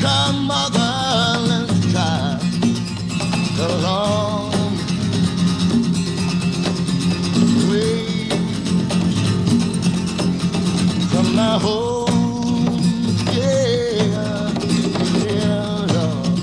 a motherless child along the way from my home, yeah, yeah, Lord.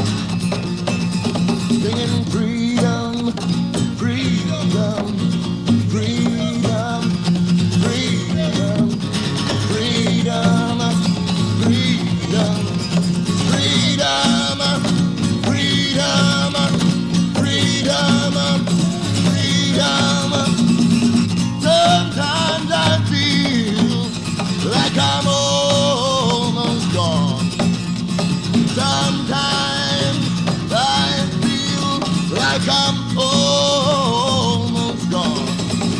Singing freedom, freedom, freedom, freedom, freedom, freedom, freedom, freedom, freedom, freedom. Sometimes I feel like I'm almost gone. Sometimes I feel like I'm almost gone.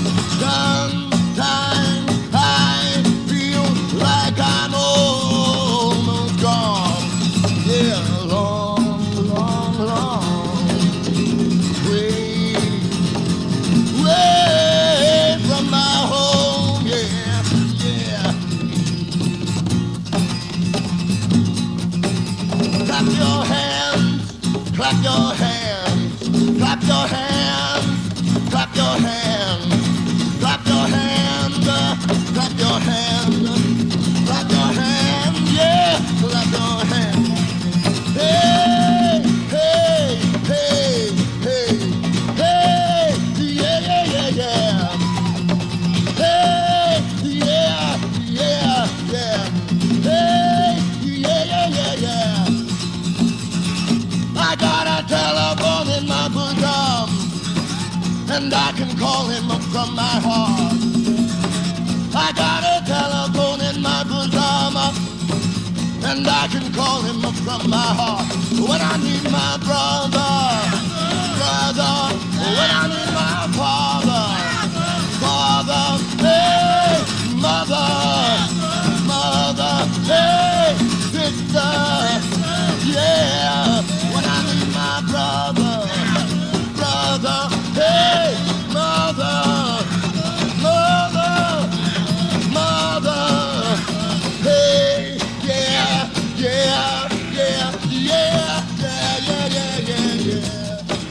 Sometimes I feel like I'm almost gone. Yeah, long, long, long way, way from my home. Yeah, yeah. Clap your hands, clap your hands, clap your hands, clap your hands, clap your hands, clap your hands, clap your hands, yeah, clap your hands. Hey, hey, hey, hey, hey, yeah, yeah, yeah, yeah. Hey, yeah, yeah, yeah. Hey, yeah, yeah, yeah, yeah. I got a telephone in my bosom, and I can call him up from my heart. I got a telephone in my bosom, and I can call him up from my heart. When I need my brother, brother, when I need my father, father, hey, mother, mother, hey, sister, yeah. When I need my brother, brother, hey, mother, mother, mother, hey, yeah, yeah, yeah, yeah, yeah, yeah, yeah, yeah, yeah.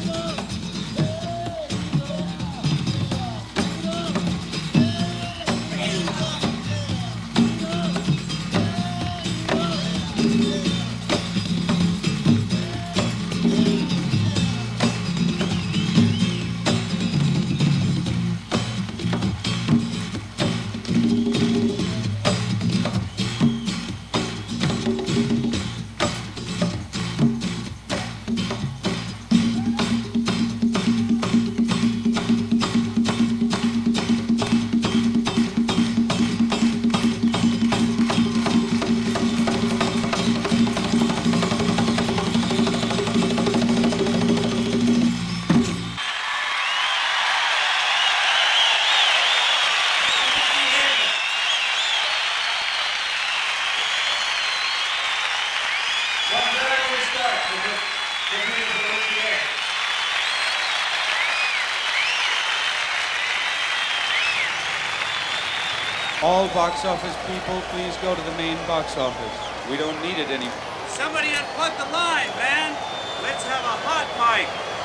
All box office people, please go to the main box office. We don't need it anymore. Somebody unplug the line, man. Let's have a hot mic.